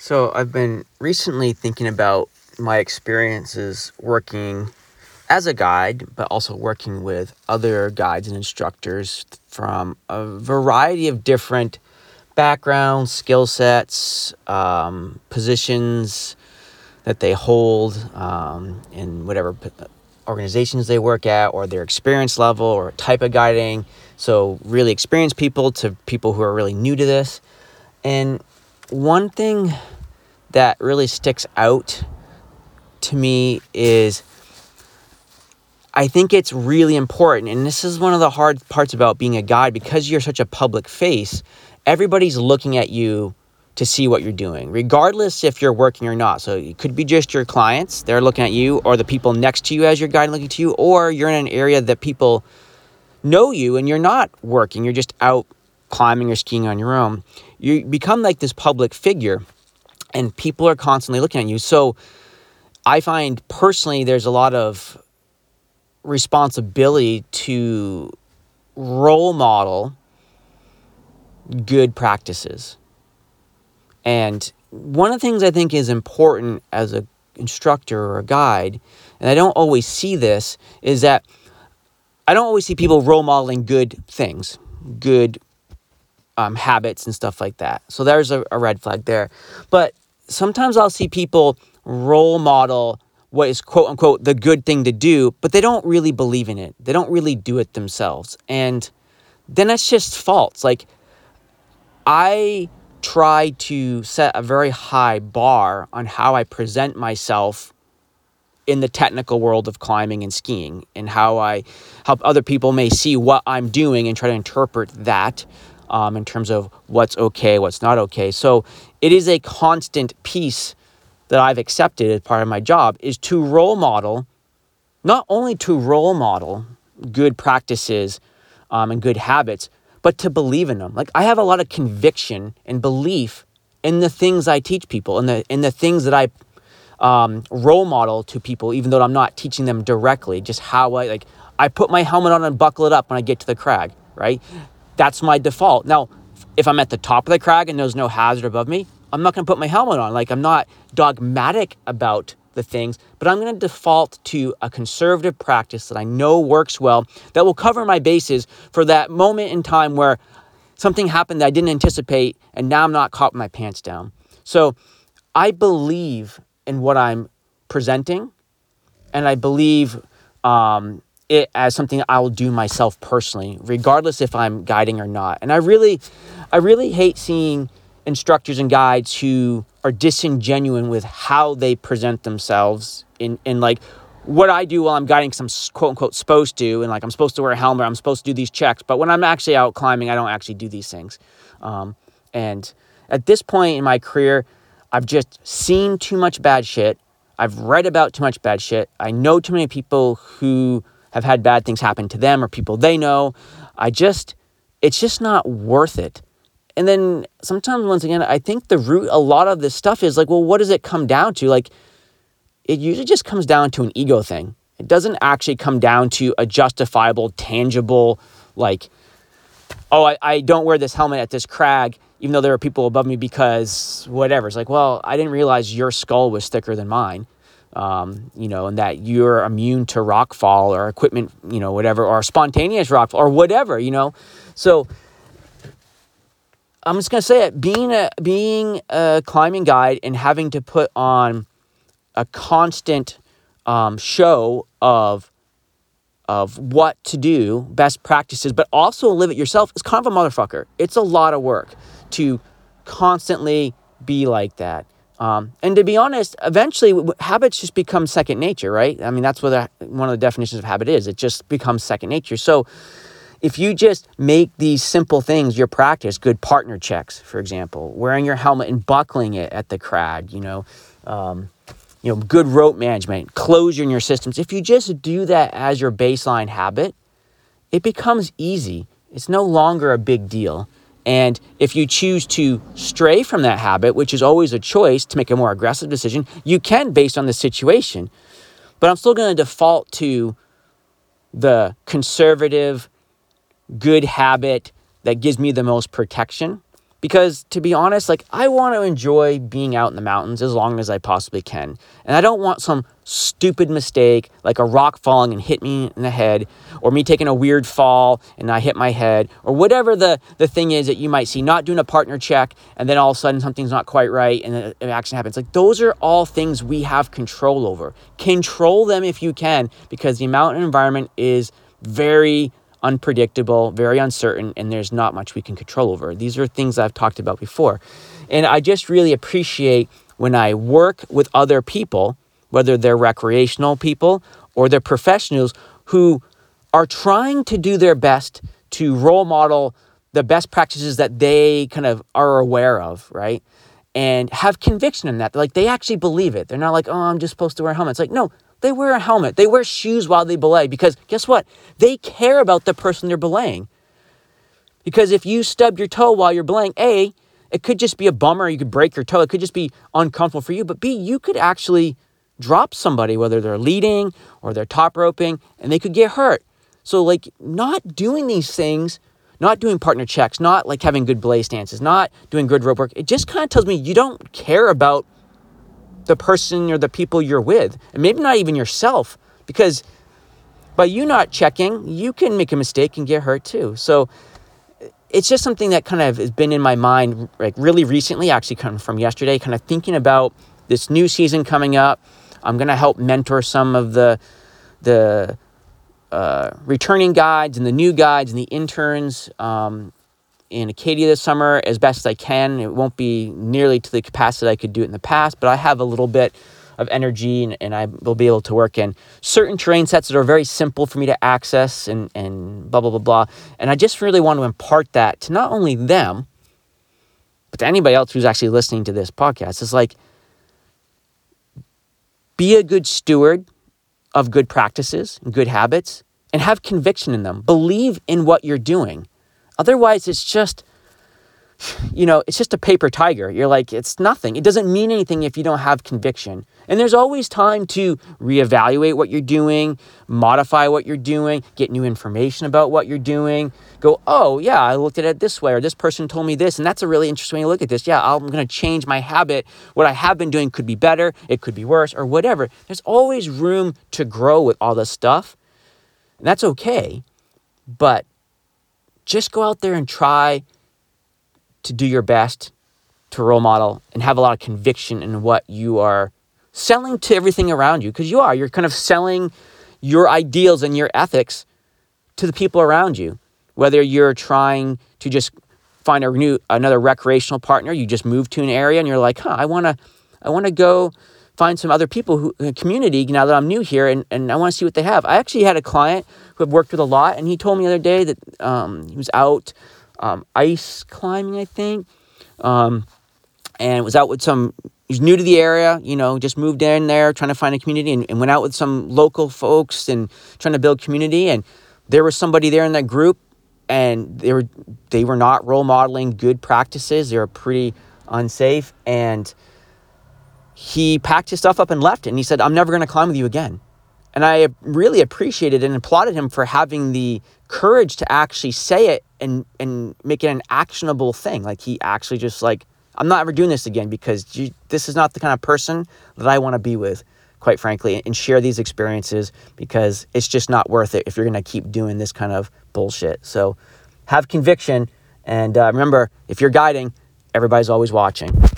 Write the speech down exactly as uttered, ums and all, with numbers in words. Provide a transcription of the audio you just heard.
So I've been recently thinking about my experiences working as a guide, but also working with other guides and instructors from a variety of different backgrounds, skill sets, um, positions that they hold um, in whatever p- organizations they work at, or their experience level or type of guiding. So really experienced people to people who are really new to this. And one thing that really sticks out to me is I think it's really important, and this is one of the hard parts about being a guide, because you're such a public face. Everybody's looking at you to see what you're doing, regardless if you're working or not. So it could be just your clients, they're looking at you, or the people next to you as your guide looking to you, or you're in an area that people know you and you're not working, you're just out climbing or skiing on your own. You become like this public figure, and people are constantly looking at you. So I find personally there's a lot of responsibility to role model good practices. And one of the things I think is important as an instructor or a guide, and I don't always see this, is that I don't always see people role modeling good things, good um, habits and stuff like that. So there's a, a red flag there. But sometimes I'll see people role model what is quote unquote the good thing to do, but they don't really believe in it. They don't really do it themselves. And then that's just false. Like, I try to set a very high bar on how I present myself in the technical world of climbing and skiing, and how I help other people may see what I'm doing and try to interpret that um, in terms of what's okay, what's not okay. So it is a constant piece that I've accepted as part of my job, is to role model, not only to role model good practices um, and good habits, but to believe in them. Like, I have a lot of conviction and belief in the things I teach people, and the in the things that I um, role model to people, even though I'm not teaching them directly. Just how I like, I put my helmet on and buckle it up when I get to the crag, right? That's my default. Now, if I'm at the top of the crag and there's no hazard above me, I'm not going to put my helmet on. Like, I'm not dogmatic about the things, but I'm going to default to a conservative practice that I know works well, that will cover my bases for that moment in time where something happened that I didn't anticipate, and now I'm not caught with my pants down. So I believe in what I'm presenting, and I believe um, it as something I will do myself personally, regardless if I'm guiding or not. And I really, I really hate seeing instructors and guides who are disingenuous with how they present themselves in, in like what I do while I'm guiding, because I'm quote unquote supposed to, and like I'm supposed to wear a helmet, I'm supposed to do these checks, but when I'm actually out climbing, I don't actually do these things. Um, and at this point in my career, I've just seen too much bad shit. I've read about too much bad shit. I know too many people who have had bad things happen to them, or people they know. I just, it's just not worth it. And then sometimes, once again, I think the root, a lot of this stuff is like, well, what does it come down to? Like, it usually just comes down to an ego thing. It doesn't actually come down to a justifiable, tangible, like, oh, I, I don't wear this helmet at this crag, even though there are people above me, because whatever. It's like, well, I didn't realize your skull was thicker than mine, um, you know, and that you're immune to rock fall or equipment, you know, whatever, or spontaneous rock fall or whatever, you know. So I'm just going to say it, being a, being a climbing guide and having to put on a constant um, show of of what to do, best practices, but also live it yourself, is kind of a motherfucker. It's a lot of work to constantly be like that. Um, and to be honest, eventually habits just become second nature, right? I mean, that's what the, one of the definitions of habit is. It just becomes second nature. So if you just make these simple things your practice, good partner checks, for example, wearing your helmet and buckling it at the crag, you know, um, you know, good rope management, closure in your systems. If you just do that as your baseline habit, it becomes easy. It's no longer a big deal. And if you choose to stray from that habit, which is always a choice to make a more aggressive decision, you can based on the situation. But I'm still going to default to the conservative, good habit that gives me the most protection, Because to be honest, like I want to enjoy being out in the mountains as long as I possibly can. And I don't want some stupid mistake like a rock falling and hit me in the head, or me taking a weird fall and I hit my head, or whatever the, the thing is that you might see, not doing a partner check and then all of a sudden something's not quite right and an accident happens. Like those are all things we have control over. Control them if you can, because the mountain environment is very unpredictable, very uncertain, and there's not much we can control over. These are things I've talked about before. And I just really appreciate when I work with other people, whether they're recreational people or they're professionals who are trying to do their best to role model the best practices that they kind of are aware of, right? And have conviction in that. Like they actually believe it. They're not like, oh, I'm just supposed to wear a helmet. It's like, no, they wear a helmet. They wear shoes while they belay, because guess what? They care about the person they're belaying. Because if you stub your toe while you're belaying, A, it could just be a bummer. You could break your toe. It could just be uncomfortable for you. But B, you could actually drop somebody, whether they're leading or they're top roping, and they could get hurt. So like not doing these things, not doing partner checks, not like having good belay stances, not doing good rope work, it just kind of tells me you don't care about the person or the people you're with, and maybe not even yourself, because by you not checking, you can make a mistake and get hurt too. So it's just something that kind of has been in my mind, like really recently, actually kind of from yesterday, kind of thinking about this new season coming up. I'm going to help mentor some of the, the uh, returning guides and the new guides and the interns, um, in Acadia this summer as best as I can. It won't be nearly to the capacity I could do it in the past, but I have a little bit of energy and, and I will be able to work in certain terrain sets that are very simple for me to access and, and blah, blah, blah, blah. And I just really want to impart that to not only them, but to anybody else who's actually listening to this podcast. It's like, be a good steward of good practices and good habits and have conviction in them. Believe in what you're doing. Otherwise, it's just, you know, it's just a paper tiger. You're like, it's nothing. It doesn't mean anything if you don't have conviction. And there's always time to reevaluate what you're doing, modify what you're doing, get new information about what you're doing. Go, oh, yeah, I looked at it this way, or this person told me this, and that's a really interesting way to look at this. Yeah, I'm going to change my habit. What I have been doing could be better, it could be worse, or whatever. There's always room to grow with all this stuff. And that's okay. But just go out there and try to do your best to role model and have a lot of conviction in what you are selling to everything around you. Because you are, you're kind of selling your ideals and your ethics to the people around you. Whether you're trying to just find a new, another recreational partner, you just moved to an area and you're like, huh, I want to, I want to go find some other people who, in a community now that I'm new here, and, and I want to see what they have. I actually had a client who I've worked with a lot, and he told me the other day that um, he was out um, ice climbing, I think, um, and was out with some, he's new to the area, you know, just moved in there trying to find a community, and, and went out with some local folks and trying to build community, and there was somebody there in that group, and they were, they were not role modeling good practices. They were pretty unsafe, and he packed his stuff up and left, and he said, I'm never going to climb with you again. And I really appreciated and applauded him for having the courage to actually say it and, and make it an actionable thing. Like he actually just like, I'm not ever doing this again, because you, this is not the kind of person that I want to be with, quite frankly, and share these experiences, because it's just not worth it if you're going to keep doing this kind of bullshit. So have conviction. And uh, remember, if you're guiding, everybody's always watching.